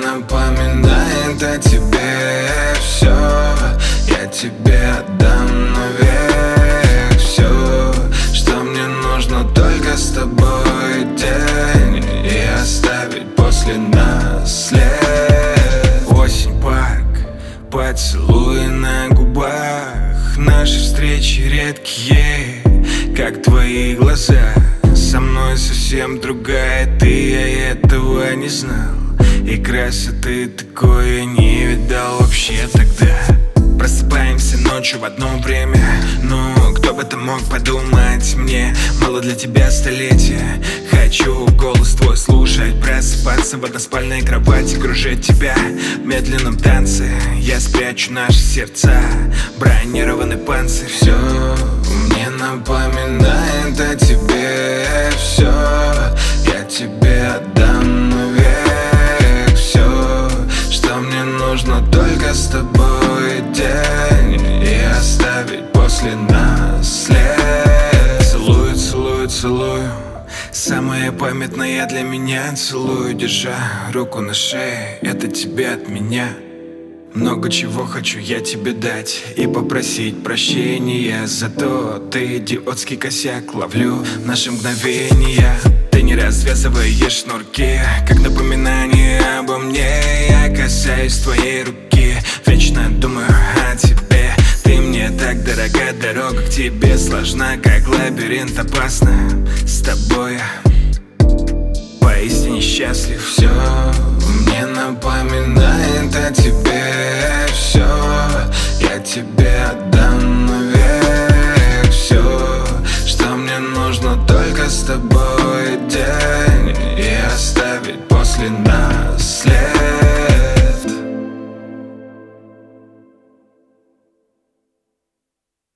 напоминает о тебе все. Я тебе отдам навек все, что мне нужно только с тобой день, и оставить после нас след. Осень, парк, поцелуи на губах, наши встречи редкие, как твои глаза. Со мной совсем другая ты, я этого не знал. И красоты такой я не видал вообще тогда. Просыпаемся ночью в одно время. Ну, кто бы это мог подумать? Мне мало для тебя столетия. Хочу голос твой слушать, просыпаться в односпальной кровати, кружить тебя в медленном танце. Я спрячу наши сердца, бронированный панцирь. Все мне напоминает о тебе все. Я тебе отдам навек все, что мне нужно только с тобой день, и оставить после нас след. Целую, целую, целую, самое памятное для меня. Целую, держа руку на шее, это тебе от меня. Много чего хочу я тебе дать и попросить прощения за тот идиотский косяк. Ловлю наши мгновения, ты не развязываешь шнурки, как напоминание обо мне. Я касаюсь твоей руки, вечно думаю о тебе. Ты мне так дорога, дорога к тебе сложна, как лабиринт, опасна. С тобой поистине счастлив. Все мне напоминает о тебе все. Я тебе отдам навек все, что мне нужно только с тобой